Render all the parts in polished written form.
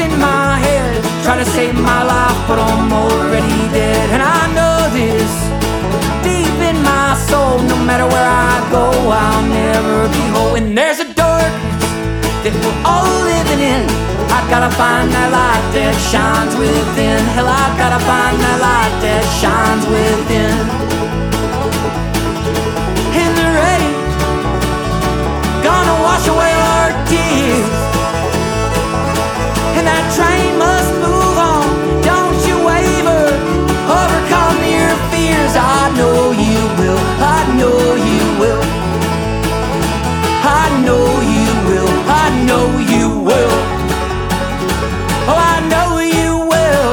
in my head, try to save my life, but I'm already dead. And I know this deep in my soul, no matter where I go, I'll never be whole. And there's a darkness that we're all living in. I gotta find that light that shines within. Hell, I gotta find that light that shines within. In the rain, gonna wash away our tears. And that train must move on, don't you waver. Overcome your fears, I know you will. I know you will. I know you will. I know you will. Oh, I know you will.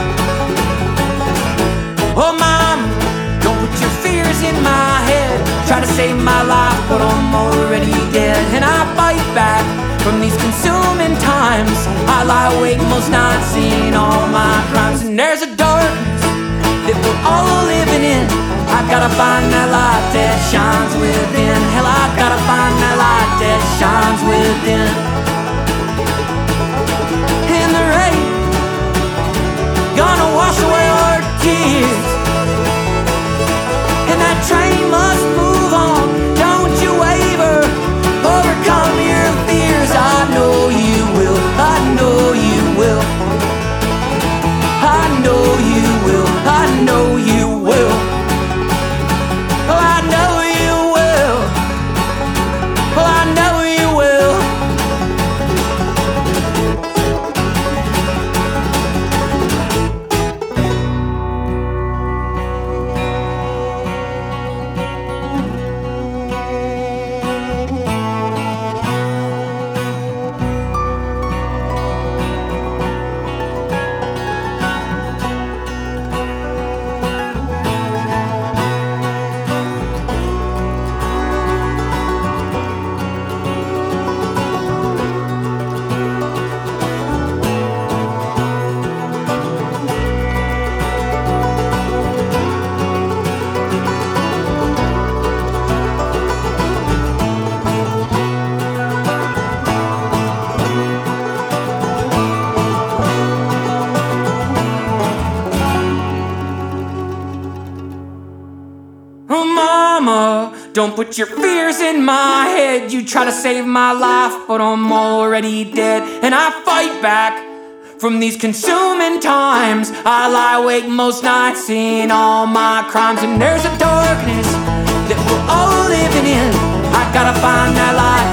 Oh, Mom, don't put your fears in my head. Try to save my life, but I'm already dead. And I fight back from these consuming times. I lie awake most nights seeing all my crimes. And there's a darkness that we're all living in. I gotta find that light that shines within. Hell, I gotta find that light that shines within. In the rain, gonna wash away our tears. And that train must move on, don't you waver. Overcome your fears, I know you will. I know you will. I know you will. I know you will. Oh, I know you will. Oh, I know you will. Oh, Mama, don't put your fears in my head. You try to save my life, but I'm already dead. And I fight back from these consuming times. I lie awake most nights seeing all my crimes. And there's a darkness that we're all living in. I gotta find that light